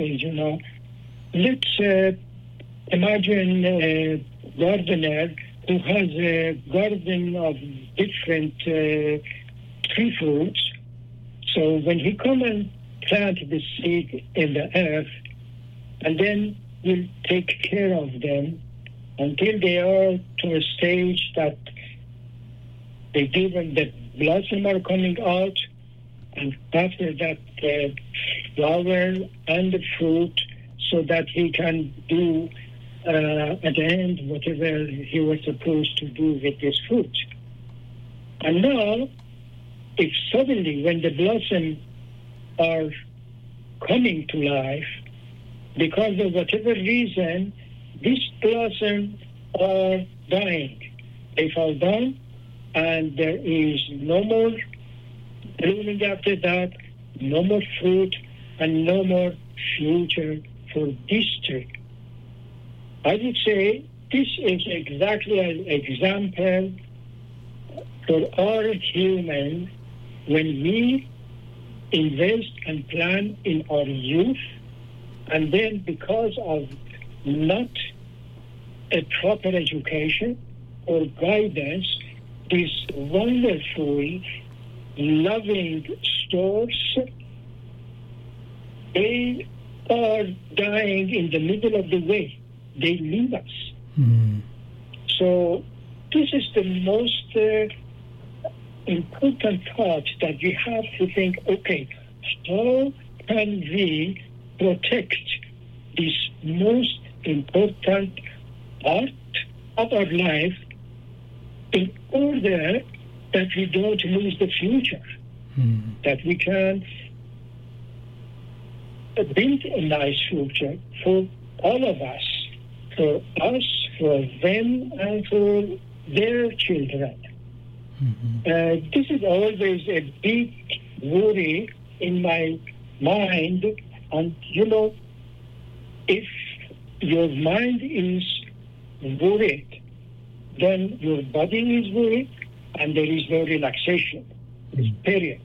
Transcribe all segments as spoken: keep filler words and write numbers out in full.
you know, let's uh, imagine a gardener who has a garden of different uh, tree fruits. So when he come and plant the seed in the earth, and then will take care of them until they are to a stage that they give them the blossom are coming out, and after that the flower and the fruit, so that he can do uh, at the end whatever he was supposed to do with this fruit. And now, if suddenly when the blossom are coming to life, because of whatever reason, these blossoms are dying. They fall down, and there is no more blooming after that, no more fruit, and no more future for this tree. I would say this is exactly an example for our human when we invest and plan in our youth, and then because of not a proper education or guidance, these wonderful, loving stores, they are dying in the middle of the way. They leave us. Mm. So this is the most uh, important thought that we have to think, okay, how can we protect this most important part of our life in order that we don't lose the future, mm. that we can build a nice future for all of us, for us, for them, and for their children. Mm-hmm. Uh, this is always a big worry in my mind. And, you know, if your mind is worried, then your body is worried, and there is no relaxation, period.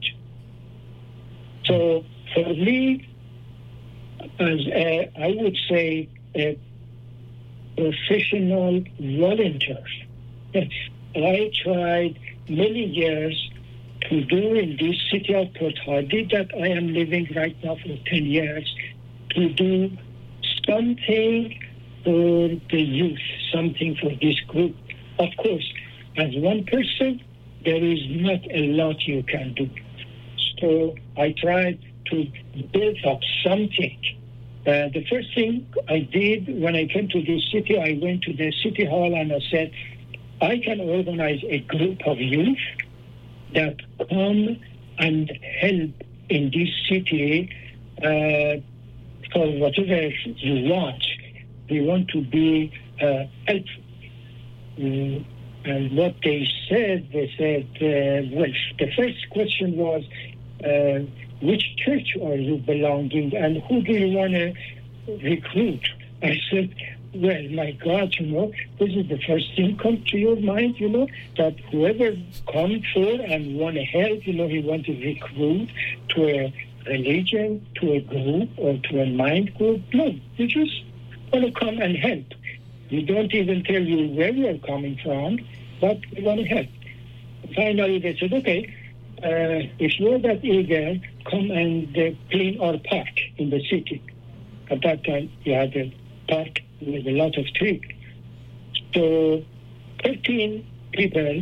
So for me, as a, I would say, a professional volunteer, I tried many years to do in this city of Port Hardy that I am living right now for ten years, to do something for the youth, something for this group. Of course, as one person, there is not a lot you can do. So I tried to build up something. Uh, the first thing I did when I came to this city, I went to the city hall and I said, I can organize a group of youth that come and help in this city uh, for whatever you want. We want to be uh, helpful. Mm, and what they said, they said, uh, well, the first question was, uh, which church are you belonging and who do you want to recruit? I said, well, my God, you know, this is the first thing come to your mind, you know, that whoever comes for and want to help, you know, he want to recruit to a religion, to a group, or to a mind group. No, you just want to come and help. We don't even tell you where you're coming from, but we want to help. Finally, they said, okay, uh, if you're that eager, come and uh, clean our park in the city. At that time, we had a park with a lot of trees. So thirteen people,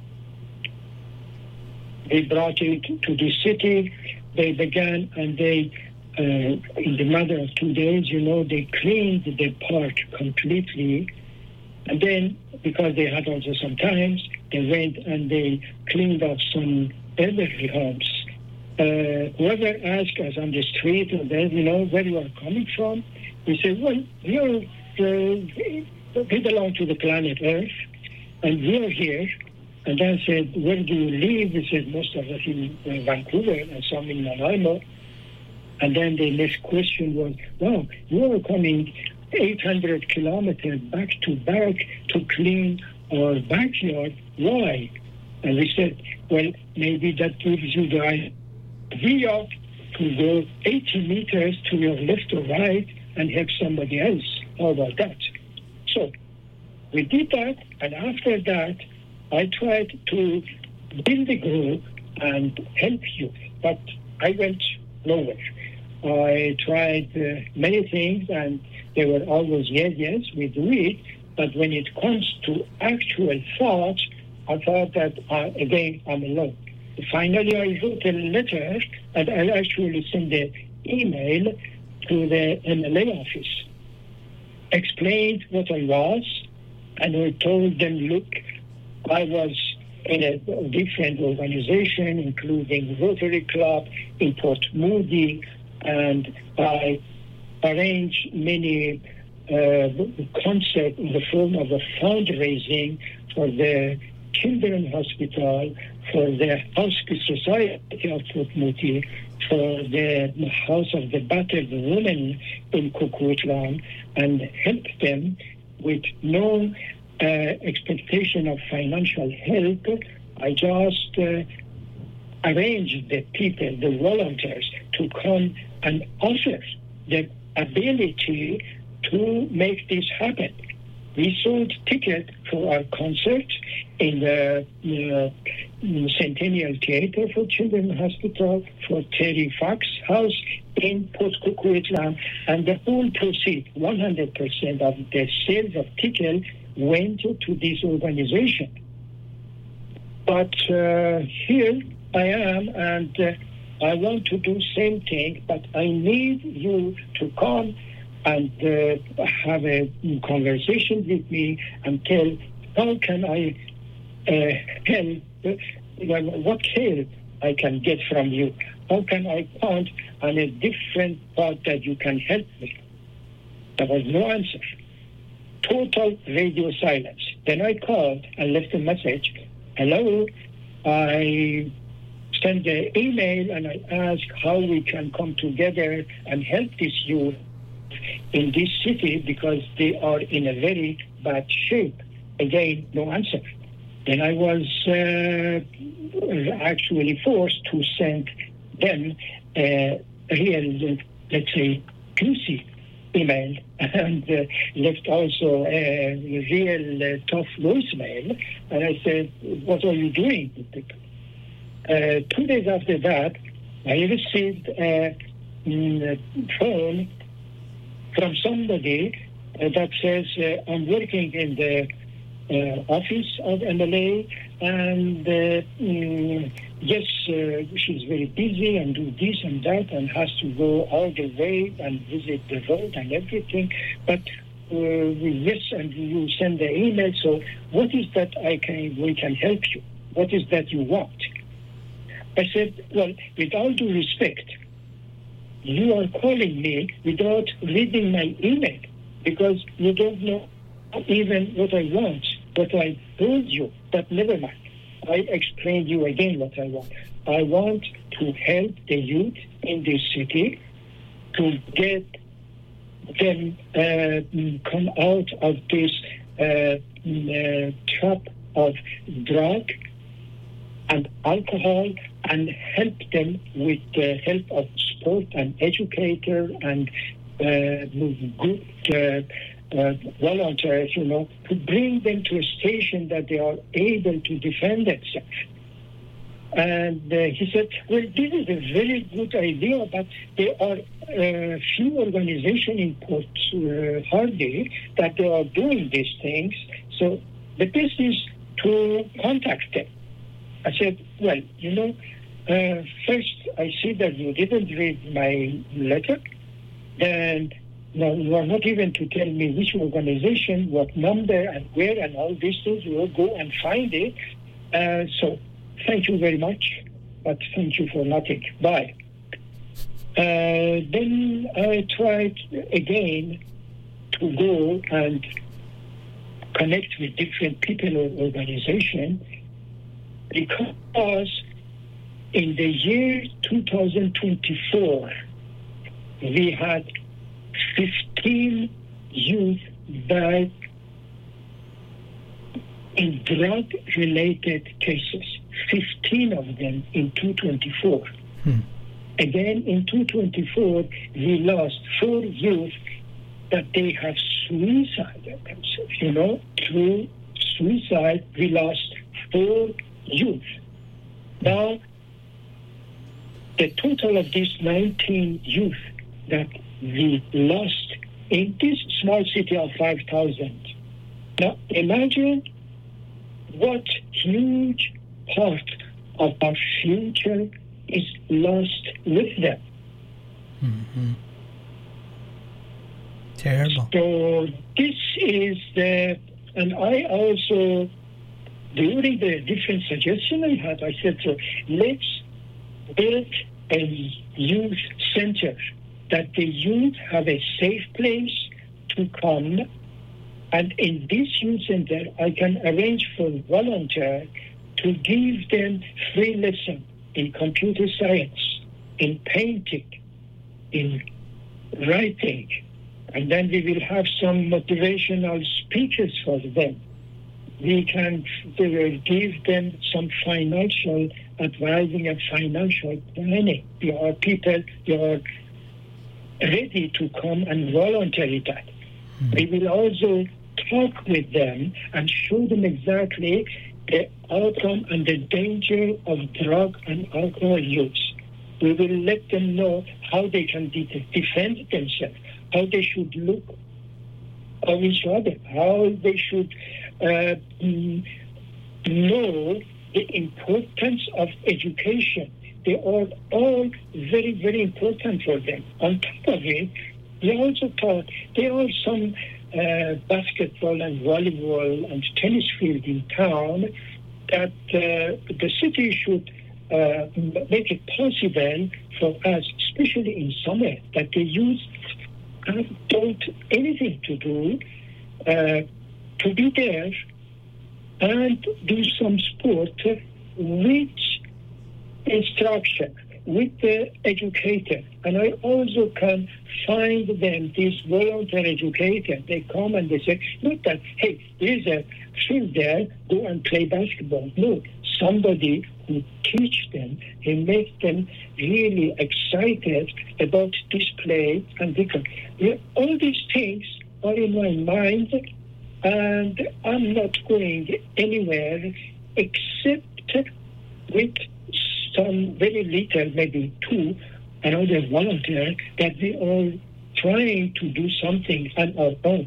they brought it to the city. They began and they, uh, in the matter of two days, you know, they cleaned the park completely. And then, because they had also some times, they went and they cleaned up some elderly homes. Uh, whoever asked us on the street, or then, you know, where you are coming from, we said, well, we are uh, we belong to the planet Earth, and we are here. And then said, where do you live? We said, most of us in uh, Vancouver and some in Nanaimo. And then the next question was, wow, you are coming eight hundred kilometers back to back to clean our backyard. Why? And we said, well, maybe that gives you the idea to go eighty meters to your left or right and help somebody else. How about that? So we did that, and after that, I tried to build a group and help youth, but I went nowhere. I tried uh, many things, and they were always, yes, yes, we do it. But when it comes to actual thoughts, I thought that, uh, again, I'm alone. Finally, I wrote a letter, and I actually sent an email to the M L A office, explained what I was, and I told them, look, I was in a different organization, including Rotary Club in Port Moody, and I arranged many uh, concerts in the form of a fundraising for the Children's Hospital, for the Hospice Society of Port Moody, for the House of the Battered Women in Coquitlam, and help them with no uh, expectation of financial help. I just uh, arranged the people, the volunteers, to come and offer the ability to make this happen. We sold tickets for our concert in the uh, Centennial Theater for Children's Hospital, for Terry Fox House in Port Coquitlam, and the whole proceed, one hundred percent of the sales of tickets went to this organization. But uh, here I am, and uh, I want to do same thing, but I need you to come and uh, have a conversation with me and tell how can I uh, help, uh, what help I can get from you. How can I count on a different part that you can help me? There was no answer. Total radio silence. Then I called and left a message. Hello, I sent the email and I asked how we can come together and help this youth in this city because they are in a very bad shape. Again, no answer. Then I was uh, actually forced to send them a real, let's say, juicy email and uh, left also a real uh, tough voicemail. And I said, what are you doing with people? Uh, two days after that, I received a, a phone from somebody uh, that says, uh, I'm working in the uh, office of M L A, and uh, mm, yes, uh, she's very busy and do this and that and has to go all the way and visit the road and everything. But uh, yes, and you send the email, so what is that I can, we can help you? What is that you want? I said, well, with all due respect, you are calling me without reading my email because you don't know even what I want, what I told you, but never mind. I explained you again what I want. I want to help the youth in this city to get them uh, come out of this uh, uh, trap of drug and alcohol and help them with the help of sport and educator and uh, good uh, uh, volunteers, you know, to bring them to a station that they are able to defend themselves. And uh, he said, well, this is a very good idea, but there are a uh, few organizations in Port uh, Hardy that they are doing these things. So the best is to contact them. I said, well, you know, uh, first I see that you didn't read my letter. Then no, you are not even to tell me which organization, what number, and where, and all these things. You will go and find it. Uh, so thank you very much, but thank you for nothing. Bye. Uh, then I tried again to go and connect with different people or organizations because in the year two thousand twenty-four, we had fifteen youth died in drug-related cases, fifteen of them in two thousand twenty-four. Hmm. Again, in two thousand twenty-four, we lost four youth that they have suicided themselves. You know, through suicide, we lost four youth. Now, the total of these nineteen youth that we lost in this small city of five thousand. Now, imagine what huge part of our future is lost with them. Mm-hmm. Terrible. So this is the, and I also, during the different suggestions I had, I said, so let's build a youth center, that the youth have a safe place to come. And in this youth center, I can arrange for volunteers to give them free lessons in computer science, in painting, in writing. And then we will have some motivational speeches for them. We can give them some financial advising and financial planning. There are people who are ready to come and volunteer that. Mm-hmm. We will also talk with them and show them exactly the outcome and the danger of drug and alcohol use. We will let them know how they can de- defend themselves, how they should look on each other, how they should uh, know the importance of education. They are all very, very important for them. On top of it, they also taught there are some uh, basketball and volleyball and tennis field in town that uh, the city should uh, make it possible for us, especially in summer, that the youth don't anything to do, uh, to be there and do some sport with instruction, with the educator. And I also can find them, these volunteer educators, they come and they say, not that, hey, there's a field there, go and play basketball. No, somebody who teach them and make them really excited about this play and become. Yeah, all these things are in my mind, and I'm not going anywhere except with some very little, maybe two, another volunteer that we are trying to do something on our own.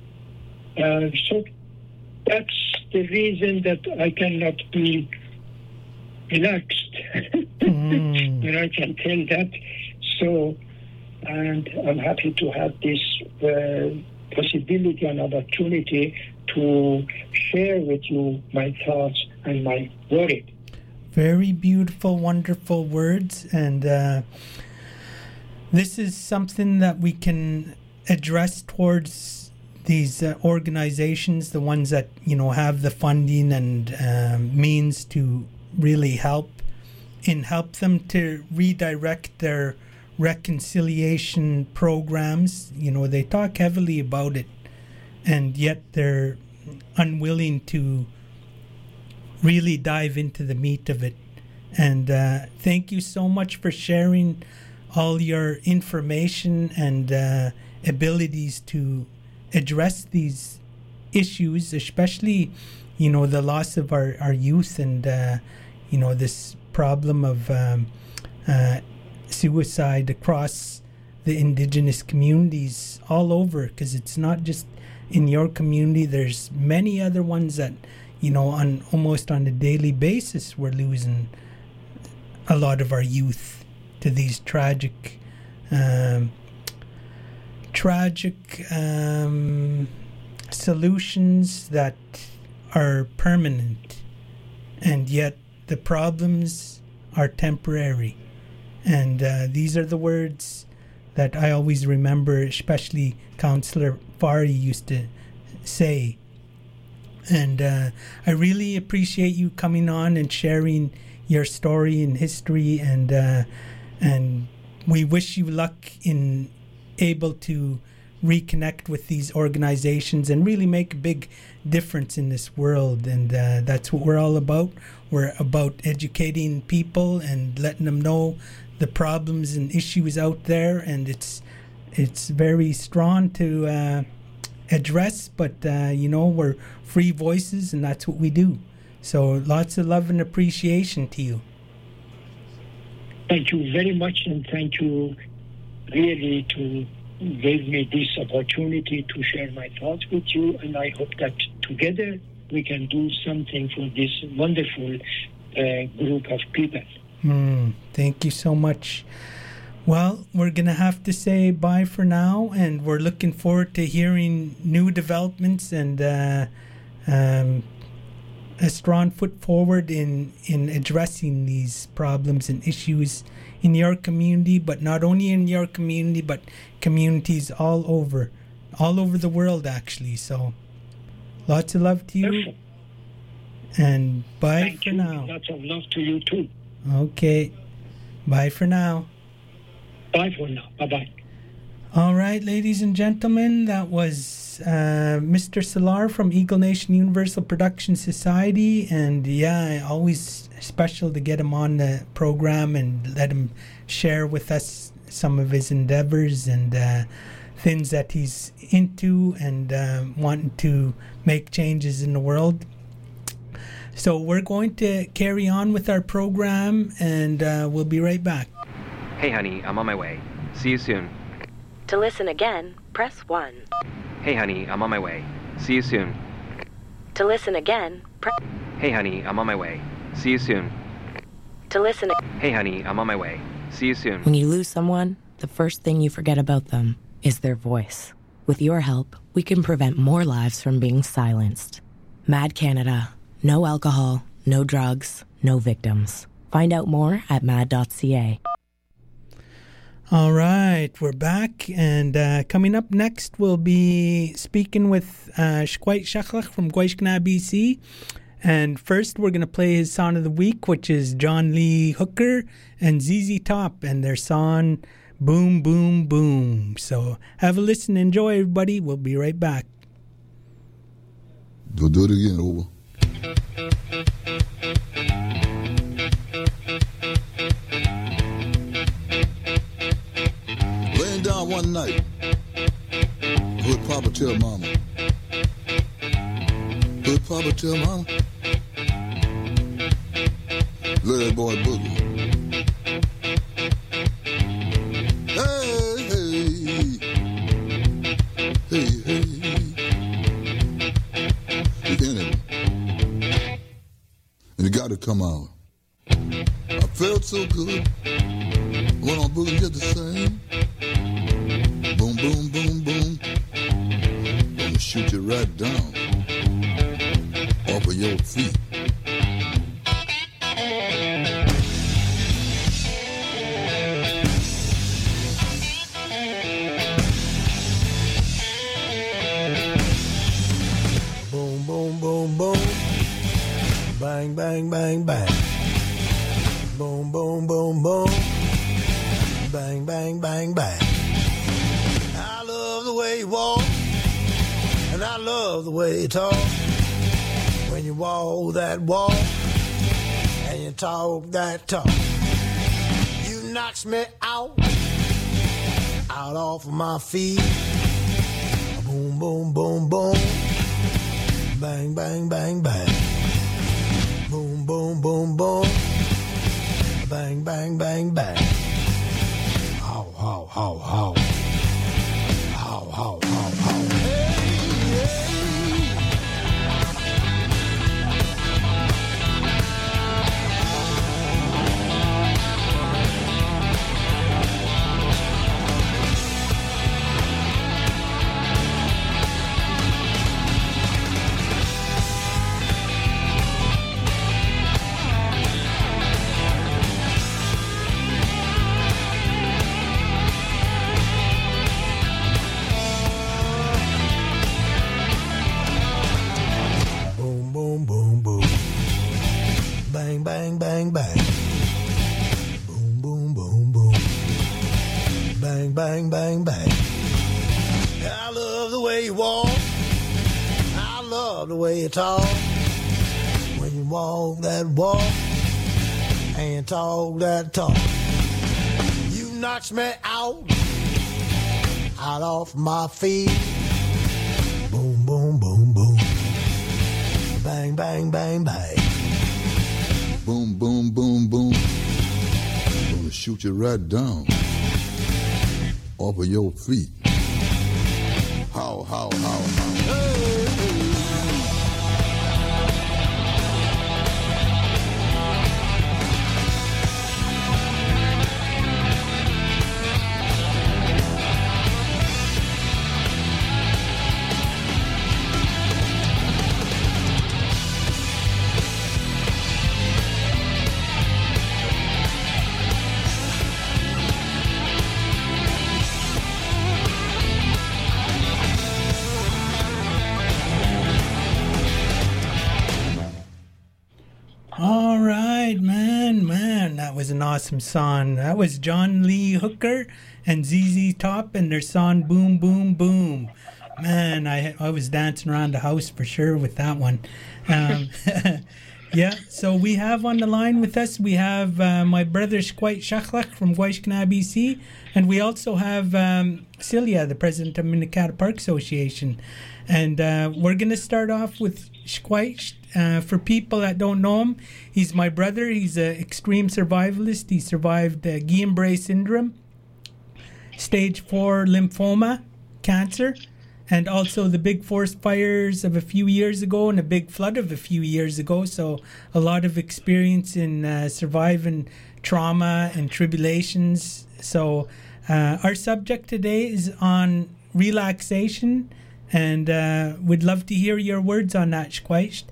Uh, so that's the reason that I cannot be relaxed. Mm. And I can tell that. So, and I'm happy to have this uh, possibility and opportunity to share with you my thoughts and my worry. Very beautiful, wonderful words. And uh, this is something that we can address towards these uh, organizations, the ones that, you know, have the funding and uh, means to really help, and help them to redirect their reconciliation programs. You know, they talk heavily about it, and yet they're unwilling to really dive into the meat of it. And uh, thank you so much for sharing all your information and uh, abilities to address these issues, especially, you know, the loss of our, our youth and, uh, you know, this problem of um, uh, suicide across the indigenous communities all over, because it's not just in your community. There's many other ones that, you know, on almost on a daily basis, we're losing a lot of our youth to these tragic, um, tragic um, solutions that are permanent, and yet the problems are temporary. And uh, these are the words that I always remember, especially Councillor Fari used to say. And uh, I really appreciate you coming on and sharing your story and history, and uh, and we wish you luck in able to reconnect with these organizations and really make a big difference in this world. And uh, that's what we're all about. We're about educating people and letting them know the problems and issues out there, and it's it's very strong to uh, address. But uh, you know, we're free voices, and that's what we do. So lots of love and appreciation to you. Thank you very much, and thank you really to give me this opportunity to share my thoughts with you, and I hope that together we can do something for this wonderful uh, group of people. Mm, thank you so much. Well, we're going to have to say bye for now, and we're looking forward to hearing new developments and uh, um, a strong foot forward in, in addressing these problems and issues in your community, but not only in your community, but communities all over, all over the world, actually. So lots of love to you. Perfect. And bye Thank for you. now. Lots of love to you too. Okay. Bye for now. Bye for now. Bye-bye. All right, ladies and gentlemen, that was uh, Mister Salar from Eagle Nation Universal Production Society. And yeah, always special to get him on the program and let him share with us some of his endeavors and uh, things that he's into and uh, wanting to make changes in the world. So we're going to carry on with our program, and uh, we'll be right back. Hey, honey, I'm on my way. See you soon. To listen again, press one. Hey, honey, I'm on my way. See you soon. To listen again, press... Hey, honey, I'm on my way. See you soon. To listen... Hey, honey, I'm on my way. See you soon. When you lose someone, the first thing you forget about them is their voice. With your help, we can prevent more lives from being silenced. Mad Canada. No alcohol, no drugs, no victims. Find out more at mad dot c a. All right, we're back, and uh, coming up next, we'll be speaking with uh, Shkwait Shachlach from Gwaichkna, B C. And first, we're going to play his song of the week, which is John Lee Hooker and Z Z Top and their song Boom, Boom, Boom. So have a listen, enjoy, everybody. We'll be right back. We'll do it again, over. Laying down one night, would Papa tell Mama? Would Papa tell Mama? Let that boy boogie. Hey, hey, hey, hey. The enemy. And it got to come out. I felt so good. Went on boogie just the same. Boom, boom, boom, boom. Gonna shoot you right down off of your feet. Boom, boom, boom, boom. Bang, bang, bang, bang. Boom, boom, boom, boom. Bang, bang, bang, bang. I love the way you walk, and I love the way you talk. When you walk that walk, and you talk that talk, you knocks me out, out off of my feet. Boom, boom, boom, boom. Bang, bang, bang, bang. Boom, boom, boom, boom. Bang, bang, bang, bang. How, how, how, how. How, how, how, how. Hey, hey. Bang, bang, bang, bang. Boom, boom, boom, boom. Bang, bang, bang, bang. I love the way you walk. I love the way you talk. When you walk that walk and talk that talk, knocks me out, out off my feet. Boom, boom, boom, boom. Bang, bang, bang, bang. Boom, boom, boom, boom. Gonna shoot you right down off of your feet. How, how, how, how. Hey, hey. All right, man, man, that was an awesome song. That was John Lee Hooker and Z Z Top and their song Boom, Boom, Boom. Man, I I was dancing around the house for sure with that one. Um, yeah, so we have on the line with us, we have uh, my brother Shquite Shachlach from Gwaiskana, B C, and we also have um, Celia, the president of Minikata Park Association. And uh, we're going to start off with Shquite. Uh, for people that don't know him, he's my brother. He's an extreme survivalist. He survived uh, Guillain-Barré syndrome, stage four lymphoma, cancer, and also the big forest fires of a few years ago and a big flood of a few years ago. So a lot of experience in uh, surviving trauma and tribulations. So uh, our subject today is on relaxation, and uh, we'd love to hear your words on that, Shquite.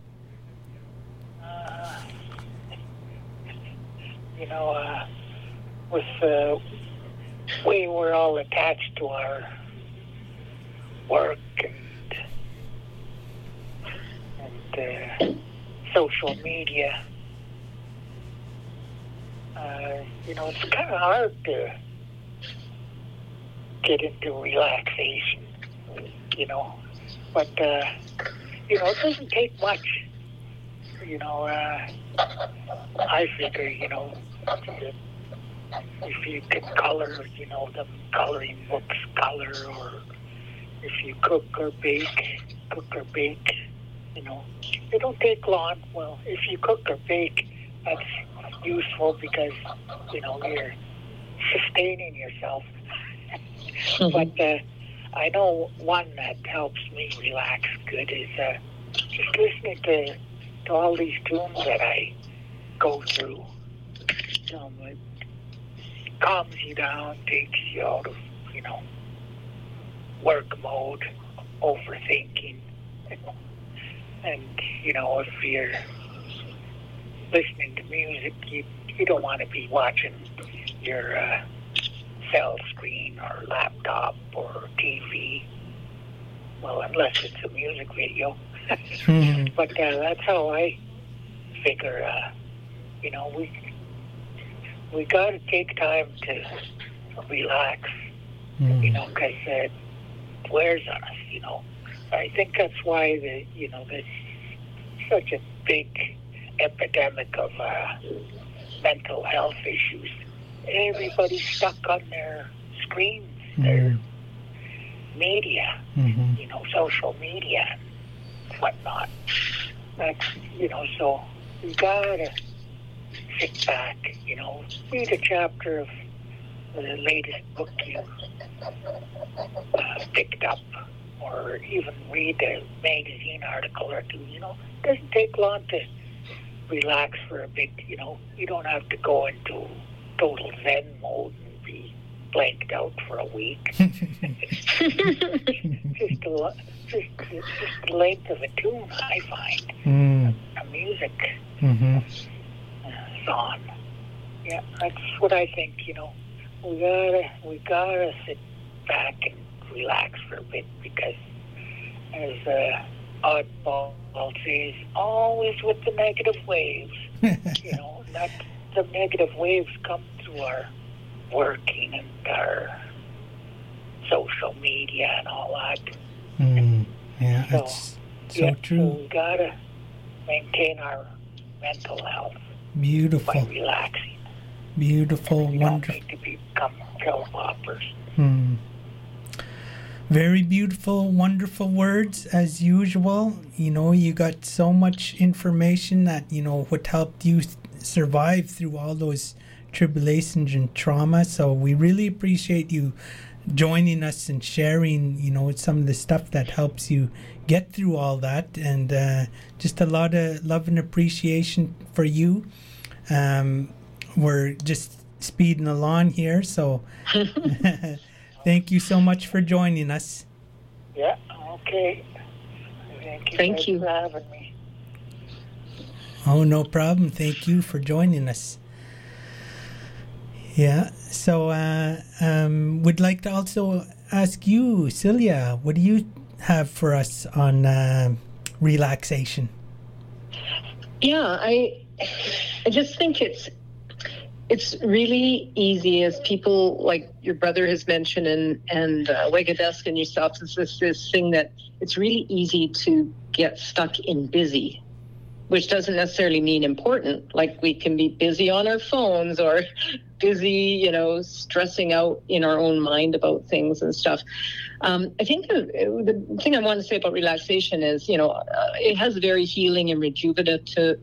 You know, uh, with the way we're all attached to our work and and uh, social media, uh, you know, it's kind of hard to get into relaxation, you know. But, uh, you know, it doesn't take much. You know, uh, I figure, you know, if you can color, you know, the coloring books color, or if you cook or bake, cook or bake, you know, it don't take long. Well, if you cook or bake, that's useful because, you know, you're sustaining yourself. But uh, I know one that helps me relax good is uh, just listening to, to all these tunes that I go through. Um, it calms you down, takes you out of, you know, work mode, overthinking. And, you know, if you're listening to music, you, you don't want to be watching your uh, cell screen or laptop or T V. Well, unless it's a music video. Mm-hmm. But uh, that's how I figure, uh, you know, we we got to take time to relax, mm. you know, because uh, it wears on us, you know. I think that's why, the you know, there's such a big epidemic of uh, mental health issues. Everybody's stuck on their screens, mm. their media, mm-hmm. you know, social media and whatnot. That's, you know, so you gotta sit back, you know, read a chapter of the latest book you uh, picked up, or even read a magazine article or two, you know. It doesn't take long to relax for a bit, you know. You don't have to go into total Zen mode and be blanked out for a week. just, a, just, just the length of a tune, I find. Mm. A, a music mm-hmm. uh, song. Yeah, that's what I think, you know. We gotta, we gotta sit back and relax for a bit, because as uh, Oddball says, always with the negative waves. You know, that the negative waves come through our working and our social media and all that. Mm, yeah, so, that's so yeah, true. So we gotta maintain our mental health Beautiful. by relaxing. Beautiful, we wonderful. don't need to become kelp hoppers. Hmm. Very beautiful, wonderful words as usual. You know, you got so much information that, you know, what helped you survive through all those tribulations and trauma. So we really appreciate you joining us and sharing, you know, some of the stuff that helps you get through all that. And uh, just a lot of love and appreciation for you. Um, we're just speeding along here, so thank you so much for joining us. Yeah, okay. Thank you, Thank you. for having me. Oh, no problem. Thank you for joining us. Yeah, so uh, um, would like to also ask you, Celia, what do you have for us on uh, relaxation? Yeah, I I just think it's it's really easy, as people like your brother has mentioned, and and uh, Wegadesk and yourself, is this this thing that it's really easy to get stuck in busy, which doesn't necessarily mean important. Like, we can be busy on our phones or busy, you know, stressing out in our own mind about things and stuff. Um, I think the, the thing I want to say about relaxation is, you know, uh, it has very healing and rejuvenative,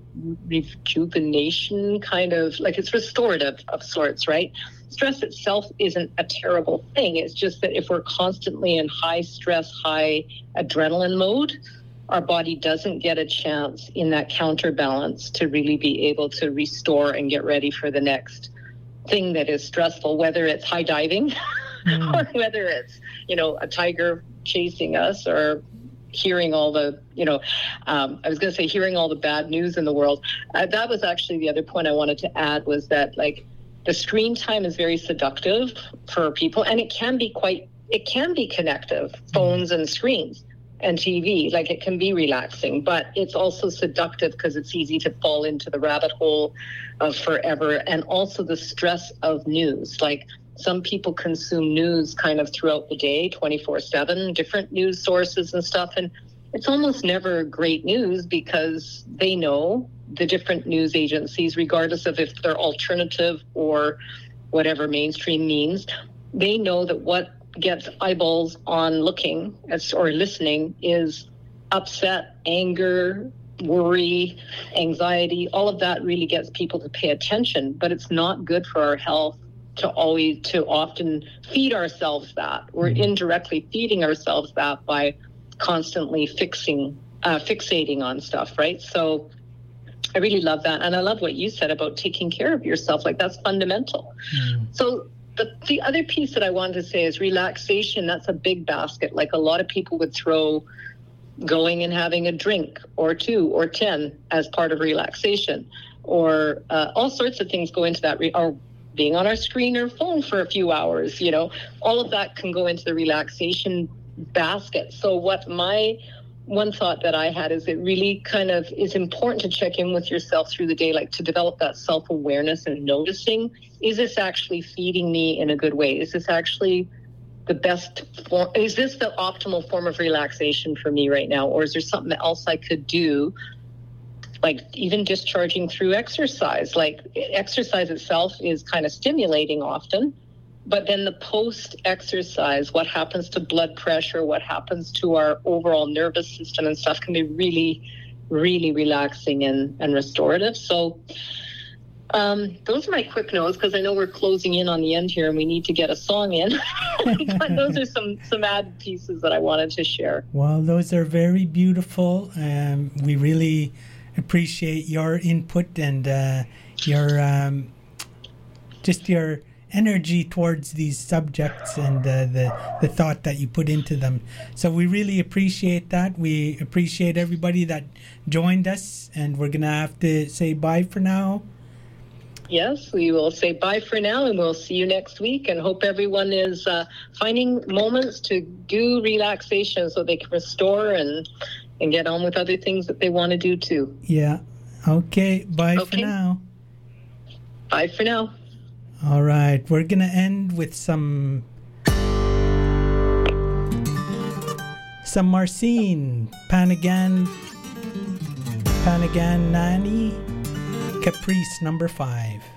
rejuvenation kind of, like, it's restorative of sorts, right? Stress itself isn't a terrible thing. It's just that if we're constantly in high stress, high adrenaline mode, our body doesn't get a chance in that counterbalance to really be able to restore and get ready for the next thing that is stressful, whether it's high diving mm. or whether it's, you know, a tiger chasing us, or hearing all the, you know, um, I was going to say hearing all the bad news in the world. Uh, that was actually the other point I wanted to add, was that, like, the screen time is very seductive for people, and it can be quite, it can be connective, phones and screens and T V, like, it can be relaxing, but it's also seductive because it's easy to fall into the rabbit hole of forever. And also the stress of news, like, some people consume news kind of throughout the day, twenty-four seven, different news sources and stuff, and it's almost never great news, because they know, the different news agencies, regardless of if they're alternative or whatever mainstream means, they know that what gets eyeballs on looking or listening is upset, anger, worry, anxiety. All of that really gets people to pay attention, but it's not good for our health to always, to often feed ourselves that. We're indirectly feeding ourselves that by constantly fixing, uh, fixating on stuff, right? So I really love that. And I love what you said about taking care of yourself. Like, that's fundamental. Mm. So the, the other piece that I wanted to say is relaxation. That's a big basket. Like, a lot of people would throw going and having a drink or two or ten as part of relaxation, or uh, all sorts of things go into that, re- or being on our screen or phone for a few hours, you know, all of that can go into the relaxation basket. So what my one thought that I had is, it really kind of is important to check in with yourself through the day, like to develop that self-awareness and noticing, is this actually feeding me in a good way? Is this actually the best form? Is this the optimal form of relaxation for me right now? Or is there something else I could do? Like even discharging through exercise. Like exercise itself is kind of stimulating often, but then the post-exercise, what happens to blood pressure, what happens to our overall nervous system and stuff can be really, really relaxing and, and restorative. So um, those are my quick notes, because I know we're closing in on the end here and we need to get a song in. But those are some, some added pieces that I wanted to share. Well, those are very beautiful. Um, we really appreciate your input and uh, your um, just your energy towards these subjects and uh, the the thought that you put into them. So we really appreciate that. We appreciate everybody that joined us, and we're gonna have to say bye for now. Yes, we will say bye for now, and we'll see you next week, and hope everyone is uh, finding moments to do relaxation so they can restore and and get on with other things that they want to do too. Yeah. Okay. Bye okay. for now. Bye for now. All right. We're going to end with some some Marcin Panagan Panagan Nani Caprice number five.